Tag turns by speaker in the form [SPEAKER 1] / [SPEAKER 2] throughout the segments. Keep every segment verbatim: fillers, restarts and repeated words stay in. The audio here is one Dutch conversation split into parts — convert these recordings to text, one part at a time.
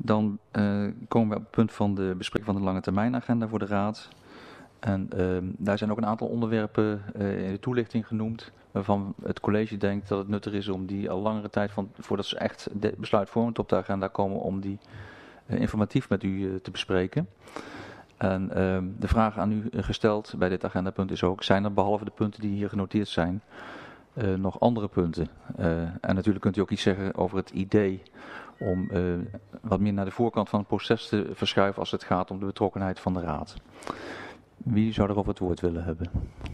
[SPEAKER 1] dan uh, komen we op het punt van de bespreking van de lange termijn agenda voor de Raad. En uh, daar zijn ook een aantal onderwerpen uh, in de toelichting genoemd, waarvan het college denkt dat het nuttig is om die al langere tijd, van, voordat ze echt de besluitvormend op de agenda komen, om die uh, informatief met u uh, te bespreken. En uh, de vraag aan u gesteld bij dit agendapunt is ook, zijn er behalve de punten die hier genoteerd zijn, uh, nog andere punten? Uh, en natuurlijk kunt u ook iets zeggen over het idee om uh, wat meer naar de voorkant van het proces te verschuiven als het gaat om de betrokkenheid van de Raad. Wie zou erover het woord willen hebben?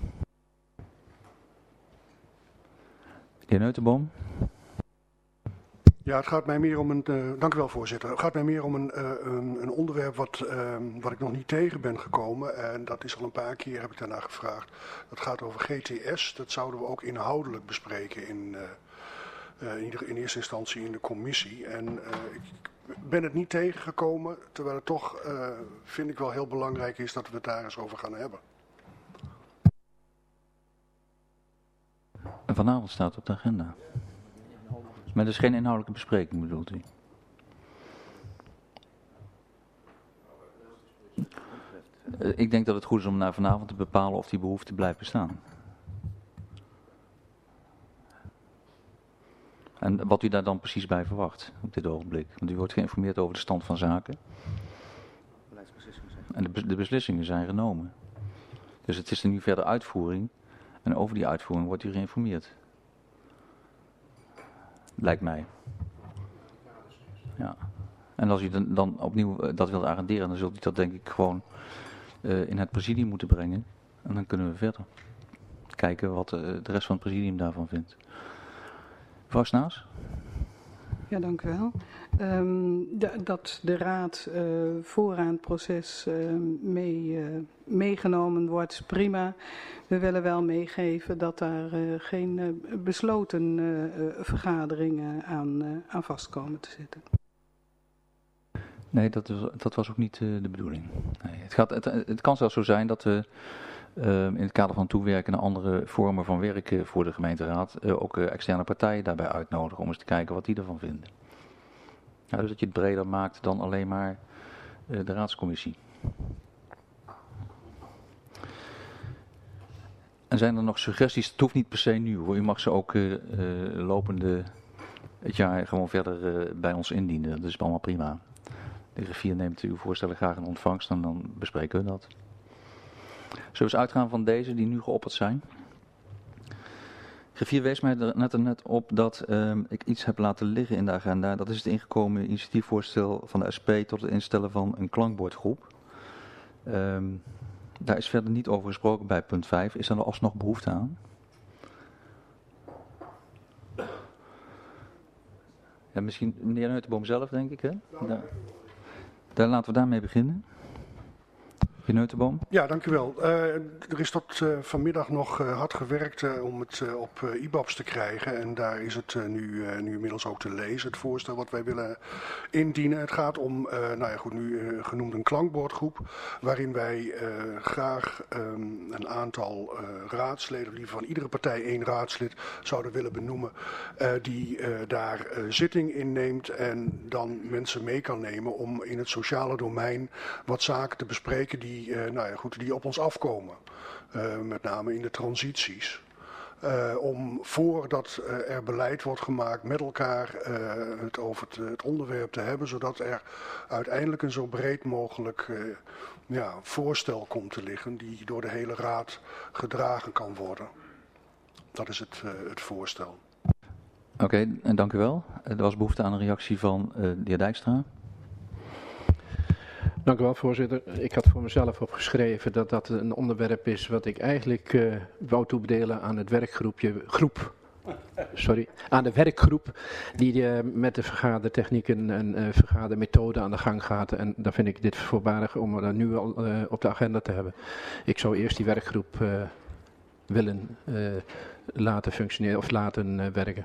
[SPEAKER 1] De heer Neutenboom.
[SPEAKER 2] Ja, het gaat mij meer om een, uh, dank u wel voorzitter, het gaat mij meer om een, uh, een, een onderwerp wat, uh, wat ik nog niet tegen ben gekomen. En dat is al een paar keer, heb ik daarna gevraagd. Dat gaat over G T S, dat zouden we ook inhoudelijk bespreken in, uh, uh, in, ieder, in eerste instantie in de commissie. En uh, ik ben het niet tegengekomen, terwijl het toch, uh, vind ik wel heel belangrijk is dat we het daar eens over gaan hebben.
[SPEAKER 1] En vanavond staat het op de agenda. Maar er is geen inhoudelijke bespreking, bedoelt u? Uh, ik denk dat het goed is om na vanavond te bepalen of die behoefte blijft bestaan. En wat u daar dan precies bij verwacht op dit ogenblik. Want u wordt geïnformeerd over de stand van zaken. En de, de beslissingen zijn genomen. Dus het is er nu verder uitvoering. En over die uitvoering wordt u geïnformeerd. Lijkt mij. Ja. En als u dan, dan opnieuw dat wilt agenderen, dan zult u dat denk ik gewoon uh, in het presidium moeten brengen. En dan kunnen we verder. Kijken wat uh, de rest van het presidium daarvan vindt. Mevrouw Snaas?
[SPEAKER 3] Ja, dank u wel. Um, de, dat de Raad uh, vooraan het proces uh, mee, uh, meegenomen wordt, is prima. We willen wel meegeven dat daar uh, geen uh, besloten uh, vergaderingen aan, uh, aan vastkomen te zitten.
[SPEAKER 1] Nee, dat, is, dat was ook niet uh, de bedoeling. Nee, het, gaat, het, het kan zelfs zo zijn dat we uh, in het kader van toewerken naar andere vormen van werken voor de gemeenteraad uh, ook uh, externe partijen daarbij uitnodigen om eens te kijken wat die ervan vinden. Ja, dus dat je het breder maakt dan alleen maar uh, de raadscommissie. En zijn er nog suggesties? Het hoeft niet per se nu hoor. U mag ze ook uh, uh, lopende het jaar gewoon verder uh, bij ons indienen. Dat is allemaal prima. De griffier neemt uw voorstellen graag in ontvangst en dan bespreken we dat. Zullen we eens uitgaan van deze die nu geopperd zijn? Griffier wees mij er net en net op dat uh, ik iets heb laten liggen in de agenda. Dat is het ingekomen initiatiefvoorstel van de S P tot het instellen van een klankbordgroep. Um, daar is verder niet over gesproken bij punt vijf. Is er alsnog behoefte aan? Ja, misschien meneer Neutenboom zelf, denk ik. Hè? Daar, daar laten we daarmee beginnen. Meneer Neutenboom?
[SPEAKER 2] Ja, dank u wel. Uh, er is tot uh, vanmiddag nog uh, hard gewerkt uh, om het uh, op uh, I B A B's te krijgen. En daar is het uh, nu, uh, nu inmiddels ook te lezen, het voorstel wat wij willen indienen. Het gaat om, uh, nou ja goed, nu uh, genoemd een klankbordgroep. Waarin wij uh, graag um, een aantal uh, raadsleden, liever van iedere partij één raadslid, zouden willen benoemen. Uh, die uh, daar uh, zitting in neemt en dan mensen mee kan nemen om in het sociale domein wat zaken te bespreken die Die, uh, nou ja, goed, die op ons afkomen, uh, met name in de transities. Uh, om voordat uh, er beleid wordt gemaakt met elkaar uh, het over het, het onderwerp te hebben, zodat er uiteindelijk een zo breed mogelijk uh, ja, voorstel komt te liggen die door de hele raad gedragen kan worden. Dat is het, uh, het voorstel.
[SPEAKER 1] Oké, okay, en dank u wel. Er was behoefte aan een reactie van uh, de heer Dijkstra.
[SPEAKER 4] Dank u wel, voorzitter. Ik had voor mezelf opgeschreven dat dat een onderwerp is wat ik eigenlijk uh, wou toebedelen aan het werkgroepje, groep, sorry, aan de werkgroep die uh, met de vergadertechnieken en uh, vergadermethoden aan de gang gaat. En daar vind ik dit voorbarig om dat nu al uh, op de agenda te hebben. Ik zou eerst die werkgroep uh, willen uh, laten functioneren of laten uh, werken.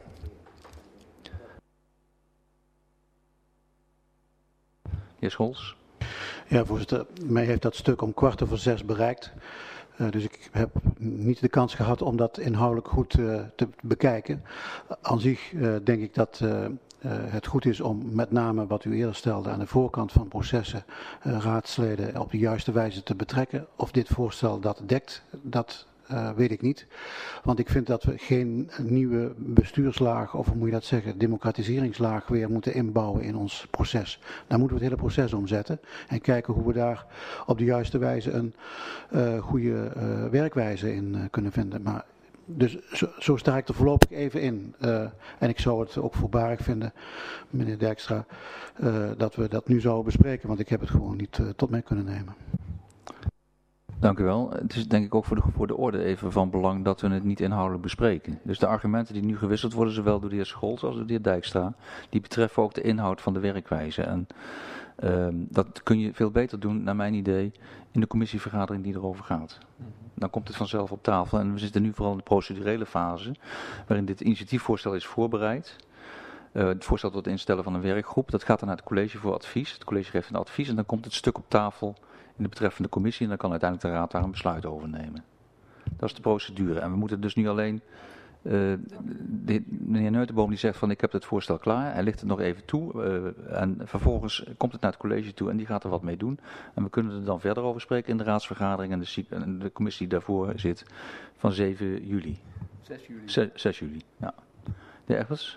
[SPEAKER 1] Heer Scholz.
[SPEAKER 5] Ja, voorzitter. Mij heeft dat stuk om kwart over zes bereikt. Uh, dus ik heb niet de kans gehad om dat inhoudelijk goed uh, te bekijken. Aan zich uh, denk ik dat uh, uh, het goed is om met name wat u eerder stelde aan de voorkant van processen uh, raadsleden op de juiste wijze te betrekken. Of dit voorstel dat dekt, dat uh, weet ik niet. Want ik vind dat we geen nieuwe bestuurslaag, of hoe moet je dat zeggen, democratiseringslaag weer moeten inbouwen in ons proces. Daar moeten we het hele proces omzetten en kijken hoe we daar op de juiste wijze een uh, goede uh, werkwijze in uh, kunnen vinden. Maar Dus zo, zo sta ik er voorlopig even in. Uh, en ik zou het ook voorbarig vinden, meneer Dijkstra, uh, dat we dat nu zouden bespreken, want ik heb het gewoon niet uh, tot mij kunnen nemen.
[SPEAKER 1] Dank u wel. Het is denk ik ook voor de, voor de orde even van belang dat we het niet inhoudelijk bespreken. Dus de argumenten die nu gewisseld worden, zowel door de heer Scholz als door de heer Dijkstra, die betreffen ook de inhoud van de werkwijze. En uh, dat kun je veel beter doen, naar mijn idee, in de commissievergadering die erover gaat. Dan komt het vanzelf op tafel en we zitten nu vooral in de procedurele fase, waarin dit initiatiefvoorstel is voorbereid. Uh, het voorstel tot instellen van een werkgroep, dat gaat dan naar het college voor advies. Het college geeft een advies en dan komt het stuk op tafel in de betreffende commissie en dan kan uiteindelijk de raad daar een besluit over nemen. Dat is de procedure. En we moeten dus nu alleen, uh, de, meneer Neutenboom die zegt van ik heb het voorstel klaar, hij ligt het nog even toe uh, en vervolgens komt het naar het college toe en die gaat er wat mee doen. En we kunnen er dan verder over spreken in de raadsvergadering en de, en de commissie die daarvoor zit van zeven juli.
[SPEAKER 6] zes juli.
[SPEAKER 1] zes, zes juli, ja. De heer Evers?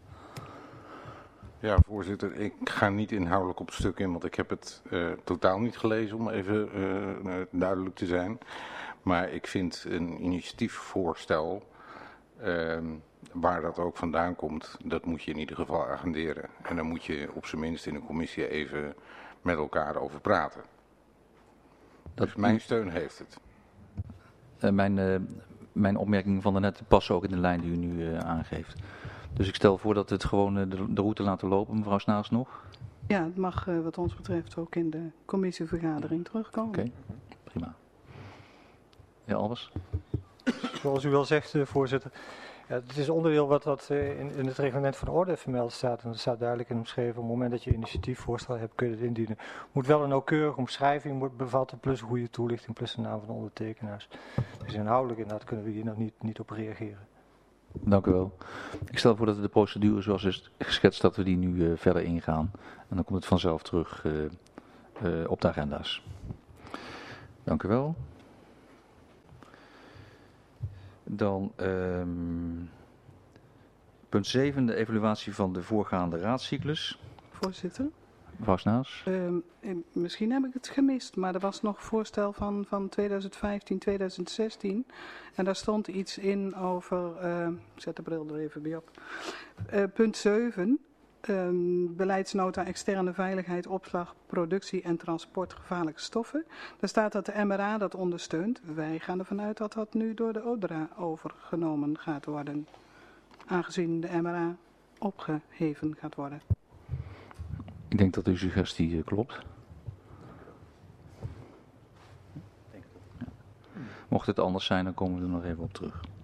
[SPEAKER 7] Ja, voorzitter, ik ga niet inhoudelijk op het stuk in, want ik heb het uh, totaal niet gelezen, om even uh, duidelijk te zijn. Maar ik vind een initiatiefvoorstel, uh, waar dat ook vandaan komt, dat moet je in ieder geval agenderen. En dan moet je op zijn minst in een commissie even met elkaar over praten. Dat dus mijn steun heeft het.
[SPEAKER 1] Uh, mijn, uh, mijn opmerkingen van daarnet passen ook in de lijn die u nu uh, aangeeft. Dus ik stel voor dat we het gewoon de, de route laten lopen, mevrouw Snaas nog.
[SPEAKER 3] Ja, het mag uh, wat ons betreft ook in de commissievergadering terugkomen.
[SPEAKER 1] Oké, okay, prima. Ja, Albers?
[SPEAKER 6] Zoals u wel zegt, uh, voorzitter. Ja, het is onderdeel wat, wat uh, in, in het reglement van de orde vermeld staat. En er staat duidelijk in omschreven, op het moment dat je initiatiefvoorstel hebt, kun je het indienen. Moet wel een nauwkeurige omschrijving bevatten, plus een goede toelichting, plus de naam van de ondertekenaars. Dus inhoudelijk inderdaad kunnen we hier nog niet, niet op reageren.
[SPEAKER 1] Dank u wel. Ik stel voor dat we de procedure zoals is geschetst, dat we die nu uh, verder ingaan. En dan komt het vanzelf terug uh, uh, op de agenda's. Dank u wel. Dan um, punt zeven, de evaluatie van de voorgaande raadscyclus.
[SPEAKER 3] Voorzitter.
[SPEAKER 1] Mevrouw Snaas.
[SPEAKER 3] Uh, misschien heb ik het gemist, maar er was nog voorstel van, van twintig vijftien twintig zestien. En daar stond iets in over, uh, ik zet de bril er even bij op. Uh, punt zeven, um, beleidsnota externe veiligheid, opslag, productie en transport gevaarlijke stoffen. Daar staat dat de M R A dat ondersteunt. Wij gaan ervan uit dat dat nu door de O D R A overgenomen gaat worden. Aangezien de M R A opgeheven gaat worden.
[SPEAKER 1] Ik denk dat uw suggestie uh, klopt. Ja. Mocht het anders zijn, dan komen we er nog even op terug.